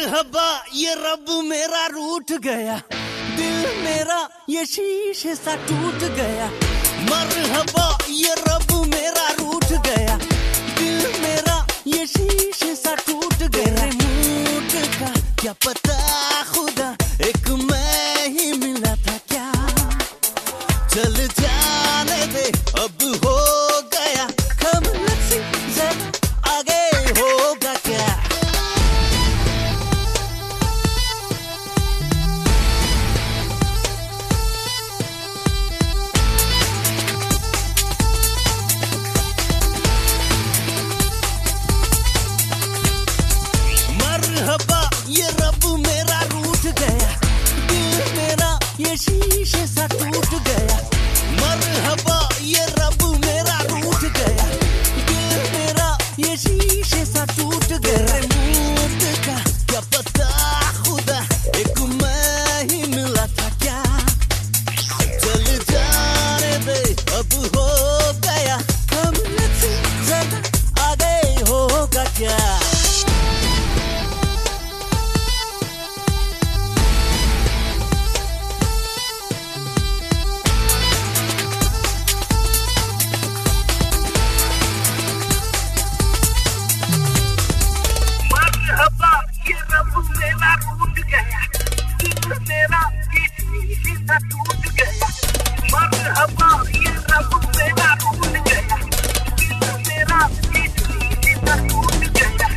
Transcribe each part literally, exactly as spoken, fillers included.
मरहबा ये रब मेरा रूठ गया, दिल मेरा ये शीशे सा टूट गया। मरहबा ये रब मेरा रूठ गया, दिल मेरा ये शीशे सा टूट गया। मूड का क्या पता खुदा, एक मैं ही मिला था क्या। चल जाने दे अब हो गया, Come let's see जरा आगे होगा क्या। मरहबा ये रब मेरा रूठ गया, दिल मेरा ये शीशे सा टूट गया। मरहबा ये रब मेरा रूठ गया, दिल मेरा ये शीशे सा टूट गया। मूड का क्या पता खुदा, एक मैं ही मिला था क्या। चल जाने दे अब हो गया, Come let's see जरा आगे होगा क्या। मरहबा ये रब मेरा रूठ गया, दिल मेरा ये शीशे सा टूट गया। मरहबा ये रब मेरा रूठ गया, दिल मेरा ये शीशे सा टूट गया।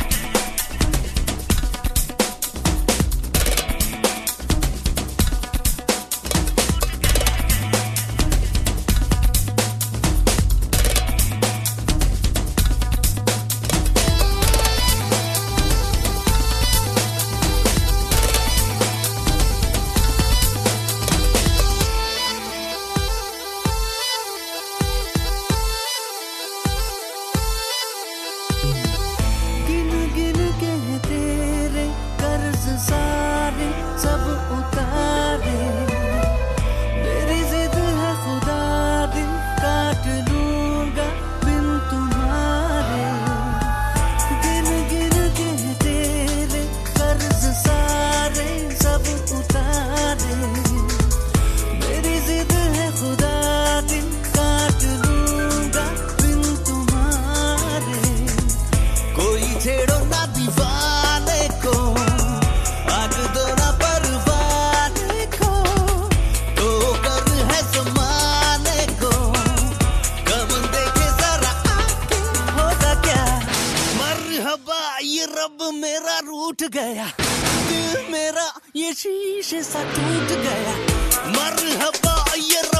गिन गिन के तेरे कर्ज सारे सब उतारे, मेरी जिद है खुदा दिन काट लूंगा बिन तुम्हारे। गिन गिन के तेरे कर्ज सारे सब उतारे, मेरी जिद है खुदा दिन काट लूंगा बिन तुम्हारे। कोई छेड़ो ना दीवाने को, आग दो ना परवाने को, तो कर है ज़माने को, कम देखे जरा आगे होगा क्या। मरहबा ये रब मेरा रूठ गया, दिल मेरा ये शीशे सा टूट गया। मरहबा ये